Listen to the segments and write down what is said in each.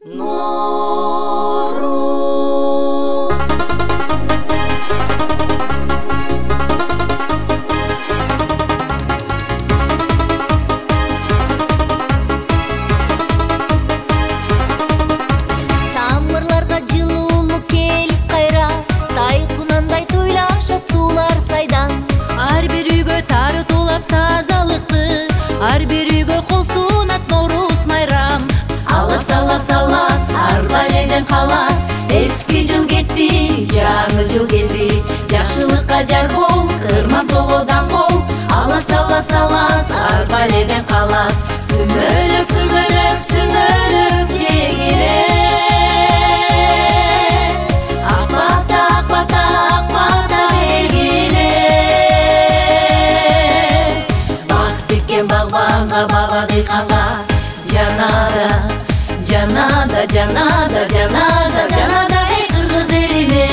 Норуз. Тамырларга жылуулук келип кайра, тайкунандай тойлашат суулар сайдан. Ар бир үйгө тартуулап тазалыкты, ар бир үйгө кол сунат Норуз майрам. Алас алас алас ар баледен калас, эски жыл кетти, жаңы жыл келди. Жакшылыкка жар бол, кырман толодан бол. Алас алас алас ар баледен калас, сүмбөлөк сүмбөлөк сүмбөлөк жегире. Акбата акбата акбата белгиле, бак тиккен багбанга баба дыйканга жанада жанада жанада жанада жанада эй кыргыз элиме.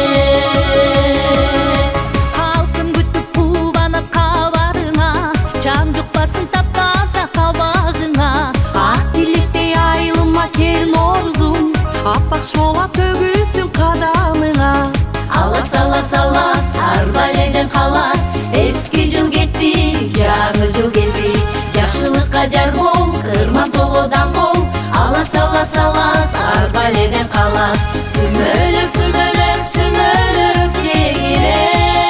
Халкым күтүп кубанат кабарыңа, жан жукпасын таптаза кабагыңа. Ак тилектей айылыма кел Норузум, аппак шола төгүсүн кадамыңа. Алас алас алас ар баледен калас, эски жыл кетти, жаңы жыл келди. Жакшылыкка жар бол, кырман толодан бол. Алас алас алас ар баледен калас, сүмбөлөк сүмбөлөк сүмбөлөк жегире.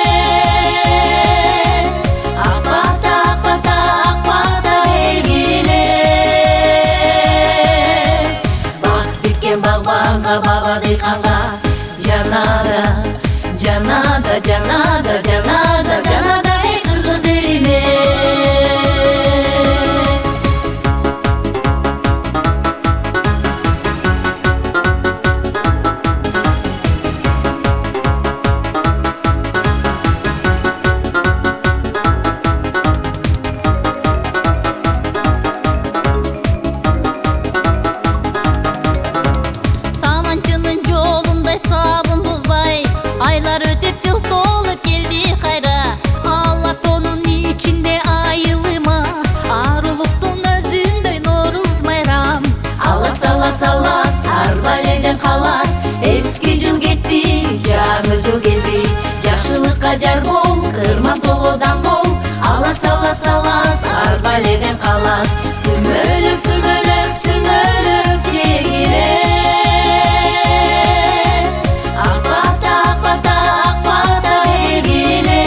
Акбата акбата акбата белгиле, бак тиккен багбанга баба дыйканга жанада жанада жанада жанада жанада эй кыргыз элиме. Саманчынын жолундай сабын бузбай, айлар өтүп жыл толуп келди кайра. Алла тонун ичинде айылыма, ар улуктун өзүндөй Норуз майрам. Алас алас алас ар баледен калас, эски жыл кетти, жаңы жыл келди. Жакшылыкка жар бол, кырман толодан бол. Алас алас алас ар баледен калас, сүмбөлөк сүмбөлөк сүмбөлөк жегире. Акбата акбата акбата белгиле,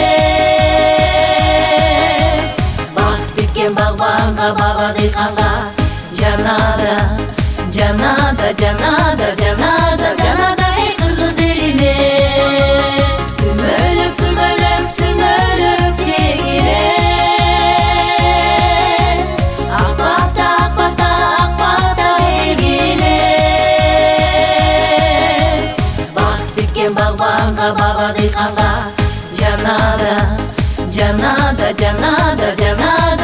бак тиккен багбанга баба дыйканга жанада жанада жанада жанада жанада эй кыргыз элиме. Сүмбөлөк сүмбөлөк сүмбөлөк жегире. Акбата акбата акбата белгиле, бак тиккен багбанга баба дыйканга жанада жанада жанада жанада